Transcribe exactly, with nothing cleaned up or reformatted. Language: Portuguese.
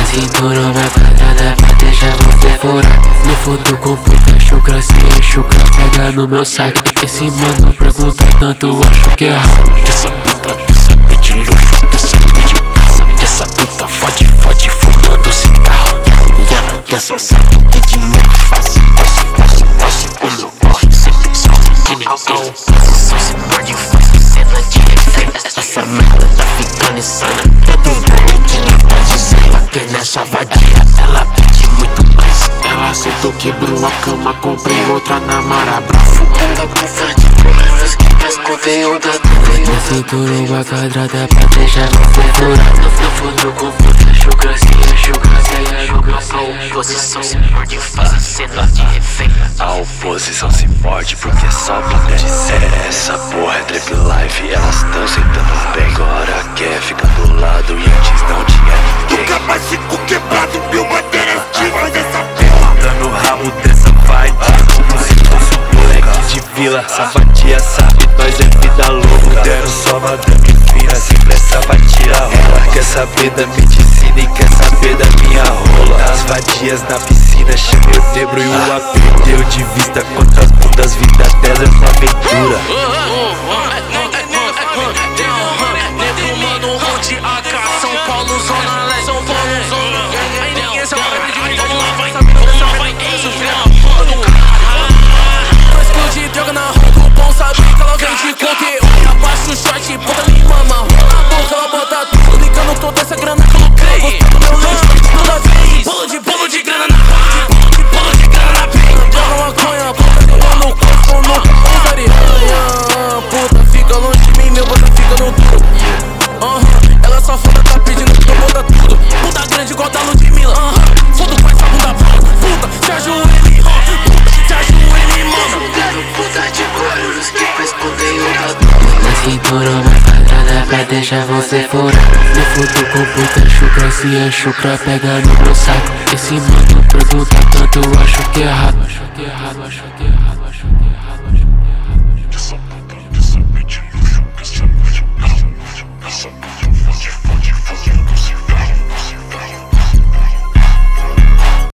cintura uma quadrada pra deixar você furar. No fundo com puta chucra, se é chucra, pega no meu saque. Esse mano pergunta tanto, acho que é errado. Essa puta, essa bitch luxo, essa bitch casa. Essa puta fode, fode, fumando cigarro. E ela quer só sabe que de muito fácil, fácil, fácil, fácil. O meu corre sempre sobe, que nem cão. Posição se perde, faz cena de efeito. Essa merda tá ficando insana. Todo mundo que não pode ser. Aqui nessa vadia, ela pede muito mais. Ela aceitou, quebrou a cama, comprei outra na Marabrafo. Ela precisa de problemas que mais conteúdo. Na cintura uma quadrada pra deixar você furar. No fundo com puta chucra, se é chucra, se é chucra. A oposição se morde, faz a cena de refém. A oposição se morde porque só pode dizer. Essa porra é trap life, elas tão sentando bem. Agora quer ficar do lado e antes não tinha ninguém. Nunca mais fico quebrado, mil maneiras de fazer essa porra. Dando o rabo dessa vibe, como se fosse um moleque de vila. Safadia sabe, nós é vida louca. Dando só madame fina, sem pressa vai tirar rola. Quer saber da medicina e quer saber da minha rola. As vadias na piscina, chamei o Debro e o A P. Deu de vista contra as bundas, vida delas é uma aventura. Nego, mano, onde A K, São Paulo, Zona Leste, São Paulo, Zona. Aí ninguém sabe de mim, vamos lá, vai, vamos lá, vai, mas explode droga na rua, o bom sabe que ela vem de conteúdo. Abaixa o short, puta me mama, rola a boca, ela bota tudo, ligando toda essa grana que eu lucrei. Gostando meu lanche, toda vez, bolo de bolo de grana na rua, bolo de bolo de grana na pena. Droga maconha, puta de mano, no corpo, no usaria. Puta, fica longe de mim, meu bota fica no duro. Uh-huh. Ela só foda, tá pedindo que eu bota tudo. Puta grande igual da Ludmilla. Uh-huh. Foda com essa bunda branca. Puta, se ajoelha e rola. Puta, se ajoelha e mama. Puta de Guarulhos que faz conteúdo. Na cintura uma quadrada pra deixar você furar. No fundo com puta chucra, se é chucra, pega no meu saco. Esse mano pergunta tanto, acho que é errado. Acho que é errado, acho que é errado, acho que é errado, acho que é errado.